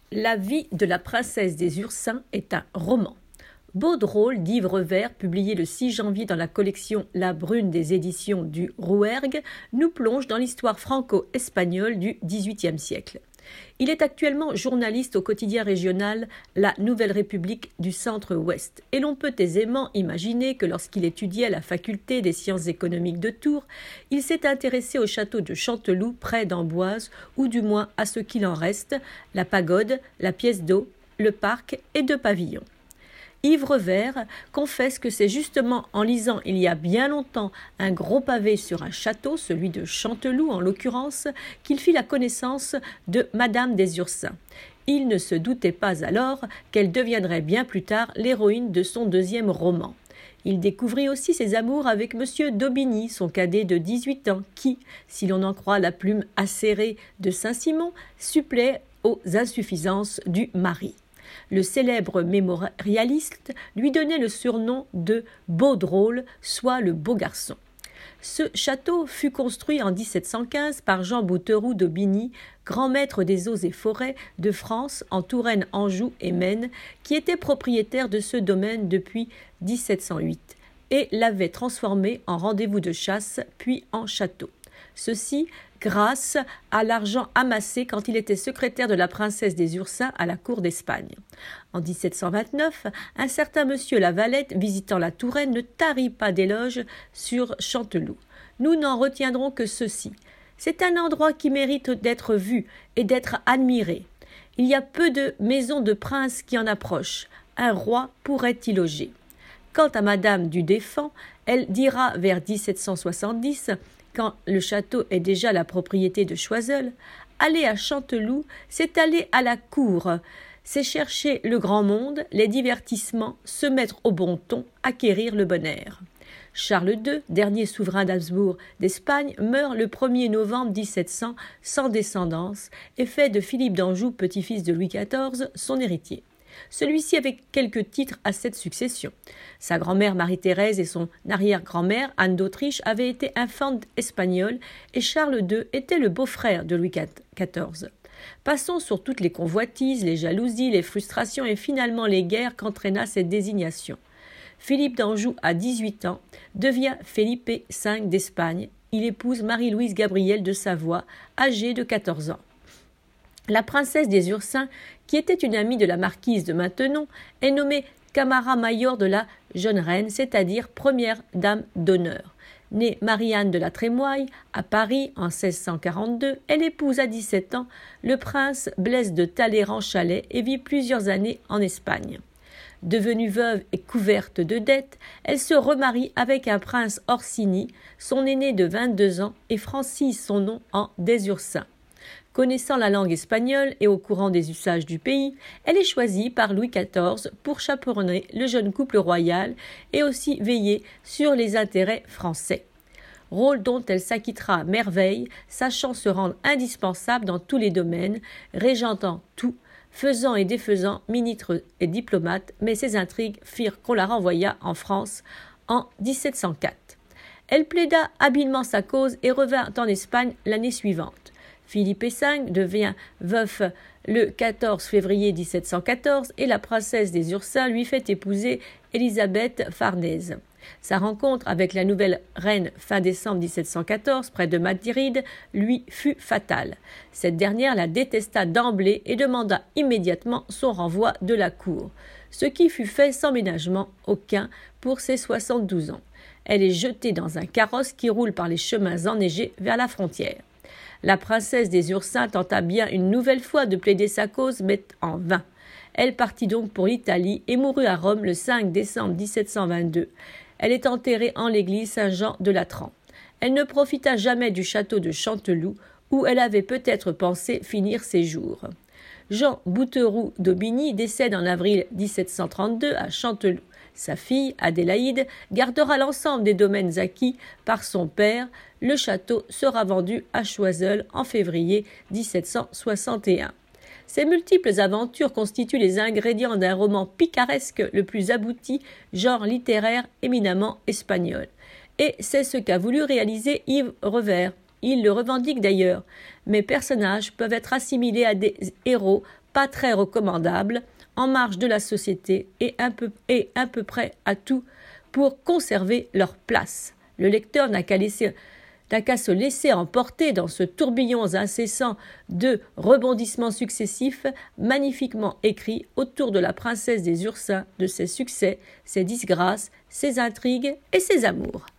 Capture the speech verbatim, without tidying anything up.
La vie de la princesse des Ursins est un roman. Beau drôle d'Yves Revert, publié le six janvier dans la collection La Brune des éditions du Rouergue, nous plonge dans l'histoire franco-espagnole du dix-huitième siècle. Il est actuellement journaliste au quotidien régional La Nouvelle République du Centre-Ouest, et l'on peut aisément imaginer que lorsqu'il étudiait à la faculté des sciences économiques de Tours, il s'est intéressé au château de Chanteloup près d'Amboise, ou du moins à ce qu'il en reste, la pagode, la pièce d'eau, le parc et deux pavillons. Yves Revert confesse que c'est justement en lisant il y a bien longtemps un gros pavé sur un château, celui de Chanteloup en l'occurrence, qu'il fit la connaissance de Madame des Ursins. Il ne se doutait pas alors qu'elle deviendrait bien plus tard l'héroïne de son deuxième roman. Il découvrit aussi ses amours avec Monsieur d'Aubigny, son cadet de dix-huit ans, qui, si l'on en croit la plume acérée de Saint-Simon, supplée aux insuffisances du mari. Le célèbre mémorialiste lui donnait le surnom de « beau drôle », soit le beau garçon. Ce château fut construit en dix-sept cent quinze par Jean Bouteroux d'Aubigny, grand maître des eaux et forêts de France en Touraine, Anjou et Maine, qui était propriétaire de ce domaine depuis dix-sept cent huit et l'avait transformé en rendez-vous de chasse puis en château. Ceci grâce à l'argent amassé quand il était secrétaire de la princesse des Ursins à la cour d'Espagne. En dix-sept cent vingt-neuf, un certain monsieur Lavalette, visitant la Touraine, ne tarit pas d'éloges sur Chanteloup. Nous n'en retiendrons que ceci. C'est un endroit qui mérite d'être vu et d'être admiré. Il y a peu de maisons de princes qui en approchent. Un roi pourrait y loger. Quant à Madame du Défend, elle dira vers dix-sept cent soixante-dix, quand le château est déjà la propriété de Choiseul, aller à Chanteloup, c'est aller à la cour, c'est chercher le grand monde, les divertissements, se mettre au bon ton, acquérir le bon air. Charles deux, dernier souverain d'Habsbourg d'Espagne, meurt le premier novembre dix-sept cents sans descendance et fait de Philippe d'Anjou, petit-fils de Louis quatorze, son héritier. Celui-ci avait quelques titres à cette succession. Sa grand-mère Marie-Thérèse et son arrière-grand-mère Anne d'Autriche avaient été infantes espagnoles et Charles deux était le beau-frère de Louis quatorze. Passons sur toutes les convoitises, les jalousies, les frustrations et finalement les guerres qu'entraîna cette désignation. Philippe d'Anjou, à dix-huit ans, devient Felipe cinq d'Espagne. Il épouse Marie-Louise Gabrielle de Savoie, âgée de quatorze ans. La princesse des Ursins, qui était une amie de la marquise de Maintenon, est nommée Camara Mayor de la jeune reine, c'est-à-dire première dame d'honneur. Née Marie-Anne de la Trémoille, à Paris en seize cent quarante-deux, elle épouse à dix-sept ans le prince Blaise de Talleyrand-Chalais et vit plusieurs années en Espagne. Devenue veuve et couverte de dettes, elle se remarie avec un prince Orsini, son aîné de vingt-deux ans, et francise son nom en des Ursins. Connaissant la langue espagnole et au courant des usages du pays, elle est choisie par Louis quatorze pour chaperonner le jeune couple royal et aussi veiller sur les intérêts français. Rôle dont elle s'acquittera à merveille, sachant se rendre indispensable dans tous les domaines, régentant tout, faisant et défaisant ministre et diplomate, mais ses intrigues firent qu'on la renvoya en France en dix-sept cent quatre. Elle plaida habilement sa cause et revint en Espagne l'année suivante. Philippe cinq devient veuf le quatorze février dix-sept cent quatorze et la princesse des Ursins lui fait épouser Élisabeth Farnèse. Sa rencontre avec la nouvelle reine fin décembre dix-sept cent quatorze près de Madrid lui fut fatale. Cette dernière la détesta d'emblée et demanda immédiatement son renvoi de la cour, ce qui fut fait sans ménagement aucun pour ses soixante-douze ans. Elle est jetée dans un carrosse qui roule par les chemins enneigés vers la frontière. La princesse des Ursins tenta bien une nouvelle fois de plaider sa cause, mais en vain. Elle partit donc pour l'Italie et mourut à Rome le cinq décembre dix-sept cent vingt-deux. Elle est enterrée en l'église Saint-Jean de Latran. Elle ne profita jamais du château de Chanteloup, où elle avait peut-être pensé finir ses jours. Jean Bouteroux d'Aubigny décède en avril dix-sept cent trente-deux à Chanteloup. Sa fille, Adélaïde, gardera l'ensemble des domaines acquis par son père. Le château sera vendu à Choiseul en février dix-sept cent soixante et un. Ces multiples aventures constituent les ingrédients d'un roman picaresque le plus abouti, genre littéraire éminemment espagnol. Et c'est ce qu'a voulu réaliser Yves Revert. Il le revendique d'ailleurs. Mes personnages peuvent être assimilés à des héros pas très recommandable, en marge de la société et un peu, et à peu près à tout pour conserver leur place. Le lecteur n'a qu'à laisser n'a qu'à se laisser emporter dans ce tourbillon incessant de rebondissements successifs, magnifiquement écrits autour de la princesse des Ursins, de ses succès, ses disgrâces, ses intrigues et ses amours.